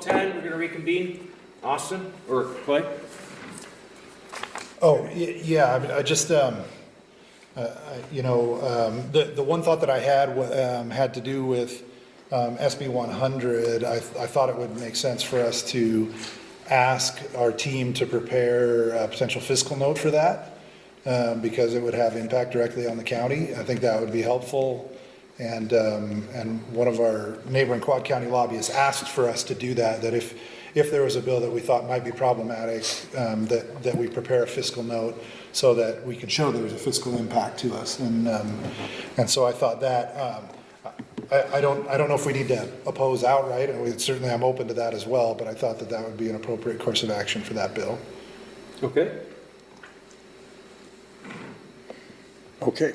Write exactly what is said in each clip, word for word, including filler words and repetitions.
ten, we're going to reconvene. Austin or Clay? Oh, y- yeah, I mean, I just, um, uh, I- you know, um, the, the one thought that I had, wa- um, had to do with, um, S B one hundred. I, I thought it would make sense for us to ask our team to prepare a potential fiscal note for that, um, because it would have impact directly on the county. I think that would be helpful. And, um, and one of our neighboring Quad County lobbyists asked for us to do that, that if, if there was a bill that we thought might be problematic, um, that, that we prepare a fiscal note so that we can show there was a fiscal impact to us. And, um, and so I thought that, um, I, I don't, I don't know if we need to oppose outright, and we, certainly I'm open to that as well, but I thought that that would be an appropriate course of action for that bill. Okay. Okay.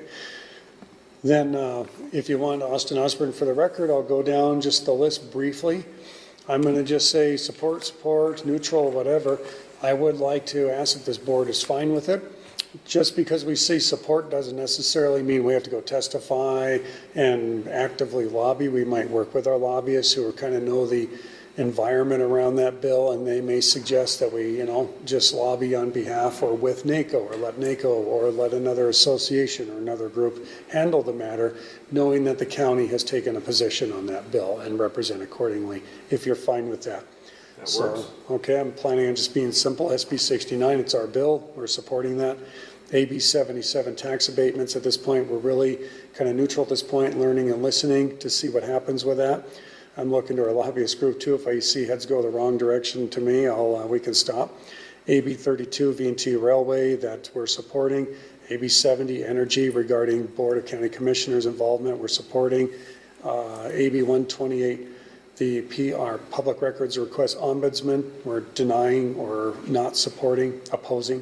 Then, uh, if you want Austin Osborne for the record, I'll go down just the list briefly. I'm going to just say support, support, neutral, whatever. I would like to ask if this board is fine with it. Just because we say support doesn't necessarily mean we have to go testify and actively lobby. We might work with our lobbyists who are kind of know the environment around that bill, and they may suggest that we, you know, just lobby on behalf or with NACO, or let NACO or let another association or another group handle the matter, knowing that the county has taken a position on that bill and represent accordingly, if you're fine with that. That So, works. okay, I'm planning on just being simple. S B sixty-nine, it's our bill. We're supporting that. A B seventy-seven tax abatements at this point, we're really kind of neutral at this point, learning and listening to see what happens with that. I'm looking to our lobbyist group too. If I see heads go the wrong direction to me, I'll, uh, we can stop. A B thirty-two, V and T Railway, that we're supporting. A B seventy, Energy, regarding Board of County Commissioners involvement, we're supporting. Uh, A B one twenty-eight, the P R, Public Records Request Ombudsman, we're denying or not supporting, opposing.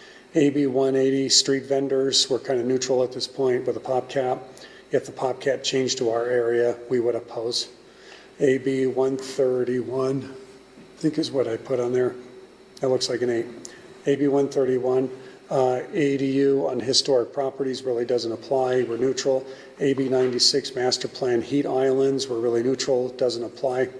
A B one eighty, street vendors, we're kind of neutral at this point with a pop cap. If the pop cap changed to our area, we would oppose. A B one thirty-one, I think is what I put on there. That looks like an eight. A B one thirty-one, uh, A D U on historic properties really doesn't apply. We're neutral. A B ninety-six, master plan heat islands, we're really neutral, doesn't apply.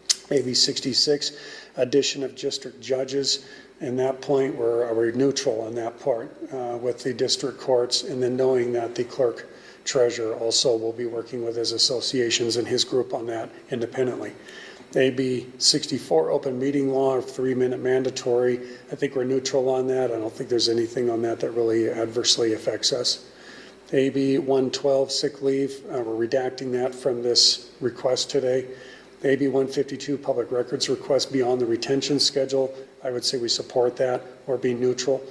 A B sixty-six, addition of district judges. And that point, we're, we're neutral on that part uh, with the district courts, and then knowing that the clerk treasurer also will be working with his associations and his group on that independently. A B sixty-four, open meeting law, three-minute mandatory. I think we're neutral on that. I don't think there's anything on that that really adversely affects us. A B one twelve, sick leave, uh, we're redacting that from this request today. A B one fifty-two, public records request beyond the retention schedule. I would say we support that or be neutral.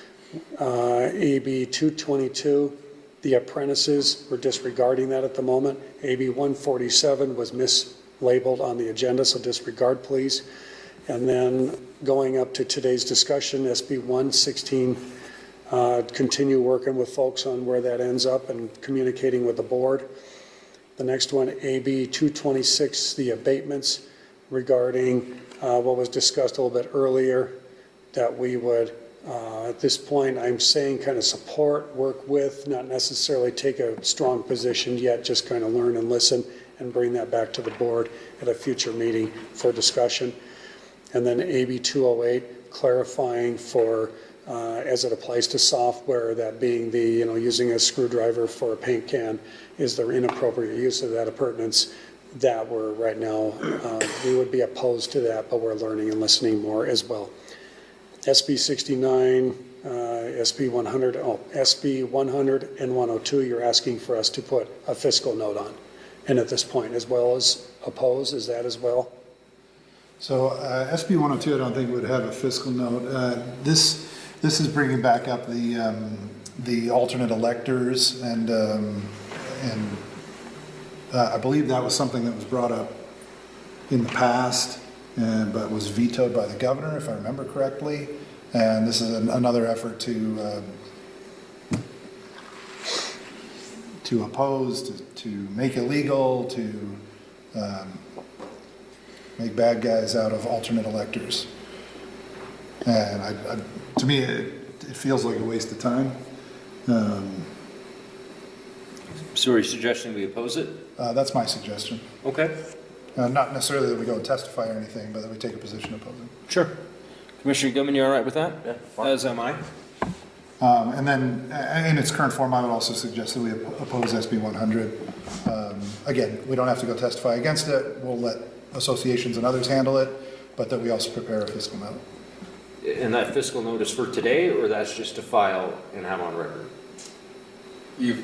Uh, A B two twenty-two, the apprentices, we're disregarding that at the moment. A B one forty-seven was mislabeled on the agenda, so disregard please. And then going up to today's discussion, S B one sixteen, uh, continue working with folks on where that ends up and communicating with the board. The next one, A B two twenty-six, the abatements regarding uh, what was discussed a little bit earlier, that we would, uh, at this point, I'm saying kind of support, work with, not necessarily take a strong position yet, just kind of learn and listen and bring that back to the board at a future meeting for discussion. And then A B two oh eight, clarifying for, uh, as it applies to software, that being the, you know, using a screwdriver for a paint can is the inappropriate use of that appurtenance, that we're right now, uh, we would be opposed to that, but we're learning and listening more as well. S B sixty-nine, uh, S B one hundred, oh, S B one hundred and one oh two, you're asking for us to put a fiscal note on. And at this point, as well as oppose, is that as well? So uh, S B one oh two, I don't think would have a fiscal note. Uh, this this is bringing back up the um, the alternate electors, and um, and uh, I believe that was something that was brought up in the past, and but was vetoed by the governor, if I remember correctly. And this is an, another effort to uh, to oppose, to, to make illegal, to um, make bad guys out of alternate electors. And I, I, to me, it, it feels like a waste of time. Um, So are you suggesting we oppose it? uh, that's my suggestion. Okay. Uh, Not necessarily that we go and testify or anything, but that we take a position opposing. Sure. Commissioner Gilman, you all right with that? Yeah, fine. As am I. Um, And then, uh, in its current form, I would also suggest that we op- oppose S B one hundred. Um, Again, we don't have to go testify against it, we'll let associations and others handle it, but that we also prepare a fiscal note. And that fiscal note is for today, or that's just to file and have on record? You.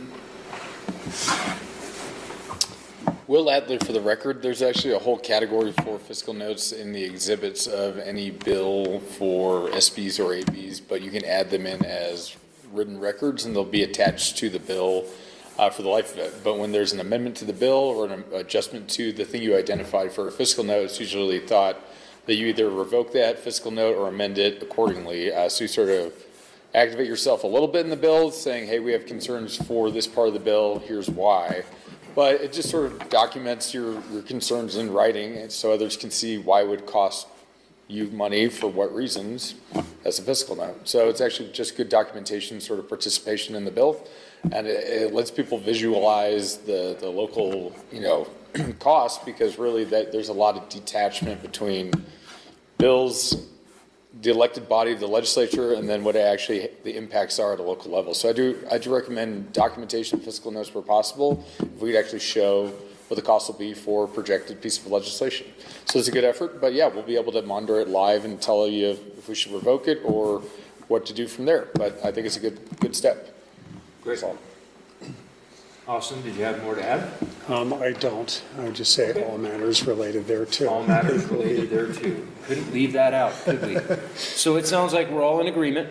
Will Adler, for the record, there's actually a whole category for fiscal notes in the exhibits of any bill for S Bs or A Bs, but you can add them in as written records and they'll be attached to the bill uh, for the life of it. But when there's an amendment to the bill or an adjustment to the thing you identified for a fiscal note, it's usually thought that you either revoke that fiscal note or amend it accordingly. Uh, so you sort of activate yourself a little bit in the bill, saying, hey, we have concerns for this part of the bill, here's why. But it just sort of documents your, your concerns in writing, and so others can see why it would cost you money for what reasons as a fiscal note. So it's actually just good documentation, sort of participation in the bill, and it, it lets people visualize the, the local, you know, costs, because really that there's a lot of detachment between bills, the elected body of the legislature, and then what actually the impacts are at a local level. So I do I do recommend documentation of fiscal notes where possible, if we could actually show what the cost will be for a projected piece of legislation. So it's a good effort, but yeah, we'll be able to monitor it live and tell you if, if we should revoke it or what to do from there. But I think it's a good good step. Great. So, Austin, did you have more to add? Um, I don't. I would just say all matters related there too. All matters related there too. Couldn't leave that out, could we? So it sounds like we're all in agreement,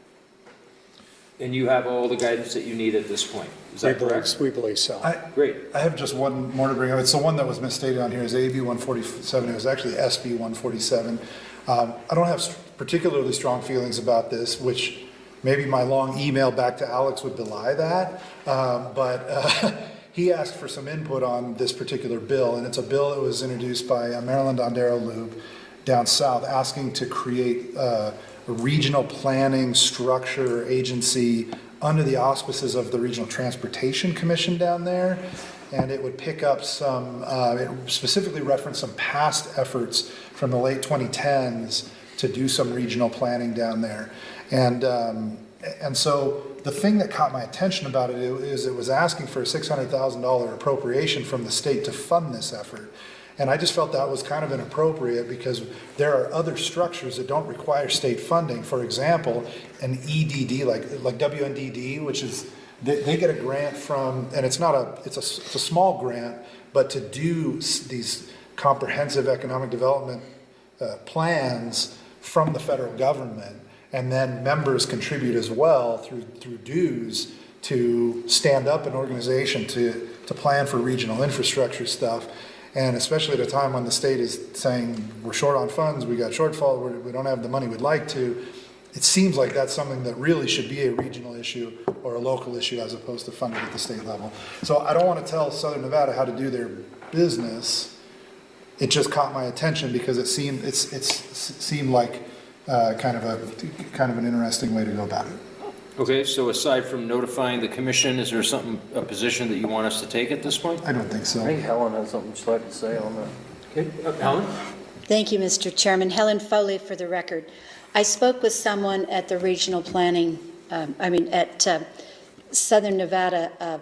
and you have all the guidance that you need at this point. Is We that correct? believe, we believe so. I, Great. I have just one more to bring up. It's the one that was misstated on here is A B one forty-seven. It was actually S B one forty-seven. Um, I don't have particularly strong feelings about this, which maybe my long email back to Alex would belie that. Um, but uh, he asked for some input on this particular bill, and it's a bill that was introduced by uh, Maryland Ondero Lube down south, asking to create uh, a regional planning structure agency under the auspices of the Regional Transportation Commission down there. And it would pick up some, uh, it specifically referenced some past efforts from the late twenty tens to do some regional planning down there. And, um, and so the thing that caught my attention about it is it was asking for a six hundred thousand dollars appropriation from the state to fund this effort. And I just felt that was kind of inappropriate because there are other structures that don't require state funding. For example, an E D D, like, like W N D D, which is, they, they get a grant from, and it's not a, it's a, it's a small grant, but to do s- these comprehensive economic development uh, plans from the federal government. And then members contribute as well through through dues to stand up an organization to, to plan for regional infrastructure stuff. And especially at a time when the state is saying, we're short on funds, we got shortfall, we're, we don't have the money we'd like to, it seems like that's something that really should be a regional issue or a local issue as opposed to funded at the state level. So I don't want to tell Southern Nevada how to do their business. It just caught my attention because it seemed, it's, it's, it seemed like uh, kind of a, kind of an interesting way to go about it. Okay, so aside from notifying the commission, is there something, a position that you want us to take at this point? I don't think so. I think Helen has something she'd like to say on that. Okay, uh, Helen? Thank you, Mister Chairman. Helen Foley for the record. I spoke with someone at the regional planning, um, I mean, at uh, Southern Nevada. Uh,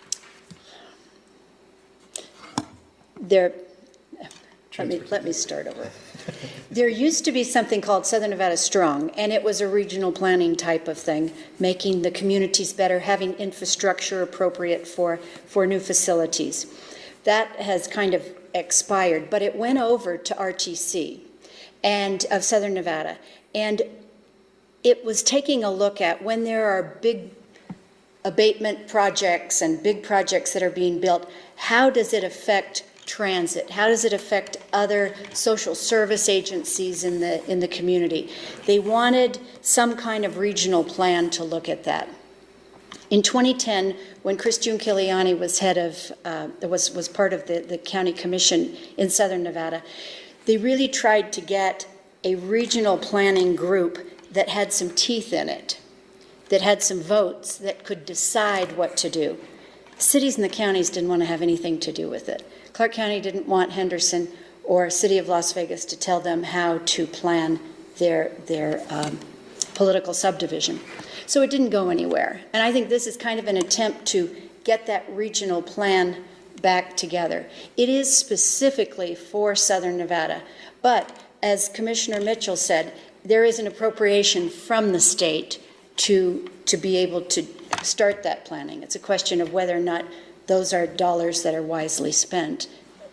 there, let me, let me start over. There used to be something called Southern Nevada Strong, and it was a regional planning type of thing, making the communities better, having infrastructure appropriate for, for new facilities. That has kind of expired, but it went over to R T C and of Southern Nevada, and it was taking a look at when there are big abatement projects and big projects that are being built, how does it affect transit? How does it affect other social service agencies in the in the community? They wanted some kind of regional plan to look at that. In twenty ten, when Chris Giunciliani was head of, uh, was was part of the, the county commission in Southern Nevada, they really tried to get a regional planning group that had some teeth in it, that had some votes, that could decide what to do. Cities and the counties didn't want to have anything to do with it. Clark County didn't want Henderson or City of Las Vegas to tell them how to plan their, their um, political subdivision. So it didn't go anywhere. And I think this is kind of an attempt to get that regional plan back together. It is specifically for Southern Nevada, but as Commissioner Mitchell said, there is an appropriation from the state to, to be able to start that planning. It's a question of whether or not those are dollars that are wisely spent.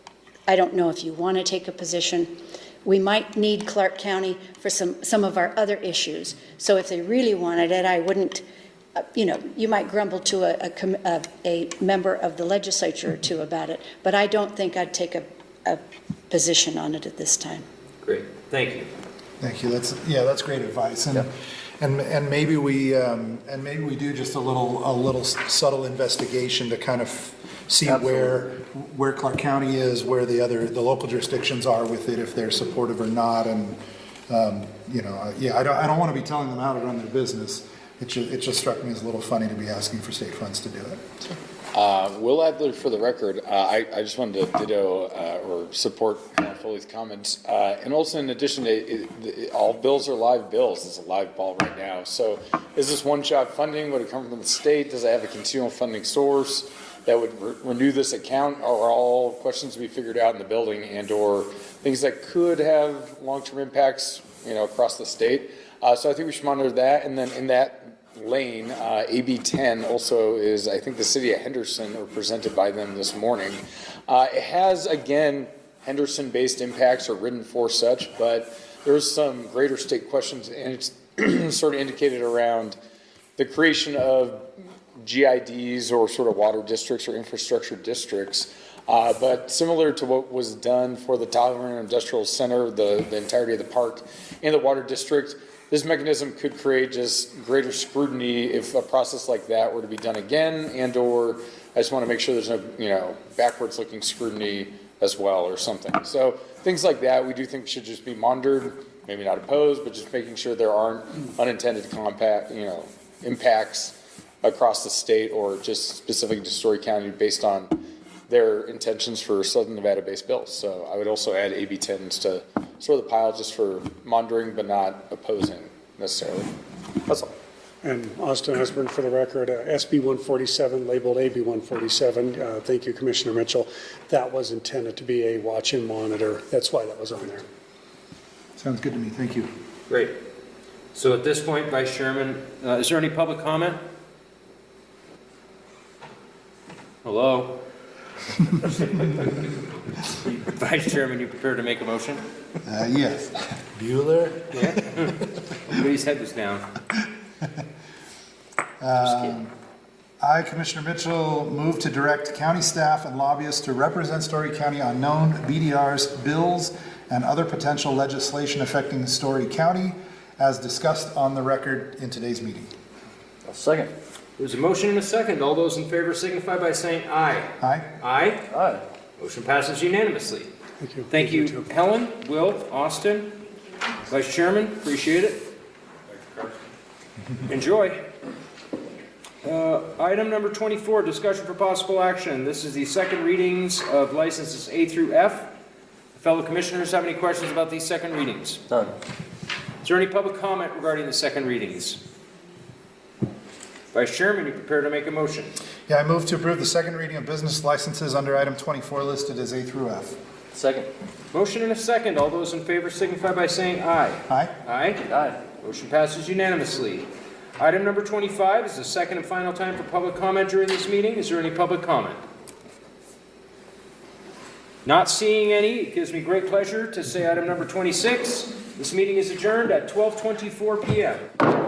I don't know if you want to take a position. We might need Clark County for some, some of our other issues. So if they really wanted it, I wouldn't, uh, you know, you might grumble to a, a, a, a member of the legislature or two about it, but I don't think I'd take a, a position on it at this time. Great, thank you. Thank you. That's, yeah, that's great advice. And, Yep. and, and maybe we, um, and maybe we do just a little, a little subtle investigation to kind of see where, where Clark County is, where the other, the local jurisdictions are with it, if they're supportive or not. And, um, you know, yeah, I don't, I don't want to be telling them how to run their business. It just, it just struck me as a little funny to be asking for state funds to do it. So. Uh, Will Adler, for the record, uh, I, I just wanted to ditto uh, or support Colonel Foley's comments. Uh, and also, in addition, to it, it, all bills are live bills. It's a live ball right now. So, is this one-shot funding? Would it come from the state? Does it have a continual funding source that would re renew this account? Are all questions to be figured out in the building, and/or things that could have long-term impacts, you know, across the state? Uh, so, I think we should monitor that, and then in that lane, uh, A B ten also is, I think, the city of Henderson, or presented by them this morning. Uh, it has, again, Henderson-based impacts, or written for such, but there's some greater state questions, and it's sort of indicated around the creation of G I Ds, or sort of water districts or infrastructure districts. Uh, but similar to what was done for the Tyler Industrial Center, the, the entirety of the park, and the water district, this mechanism could create just greater scrutiny if a process like that were to be done again, and or I just want to make sure there's no, you know, backwards looking scrutiny as well or something. So things like that we do think should just be monitored, maybe not opposed, but just making sure there aren't unintended compact, you know, impacts across the state or just specific to Story County based on their intentions for Southern Nevada based bills. So I would also add A B tens to sort of the pile just for monitoring but not opposing necessarily. That's all. And Austin Osborne, for the record, uh, S B one forty-seven labeled A B one forty-seven. Uh, thank you, Commissioner Mitchell. That was intended to be a watch and monitor. That's why that was on there. Sounds good to me. Thank you. Great. So at this point, Vice Chairman, uh, is there any public comment? Hello? Vice Chairman, you prepared to make a motion? Uh, yes. Bueller? Yeah. Everybody's head was down. Just kidding. I, Commissioner Mitchell, move to direct county staff and lobbyists to represent Story County on known B D Rs, bills, and other potential legislation affecting Story County as discussed on the record in today's meeting. A second. There's a motion and a second. All those in favor signify by saying aye. Aye? Aye. Aye. Motion passes unanimously. Thank you. Thank you, Helen, Will, Austin, Vice Chairman, appreciate it. Enjoy. Uh, item number twenty-four, discussion for possible action. This is the second readings of licenses A through F. Fellow commissioners have any questions about these second readings? None. Is there any public comment regarding the second readings? Vice Chairman, you prepared to make a motion? Yeah, I move to approve the second reading of business licenses under item twenty-four listed as A through F. Second. Motion and a second. All those in favor signify by saying aye. Aye? Aye. Aye. Motion passes unanimously. Item number twenty-five is the second and final time for public comment during this meeting. Is there any public comment? Not seeing any, it gives me great pleasure to say item number twenty-six. This meeting is adjourned at twelve twenty-four p m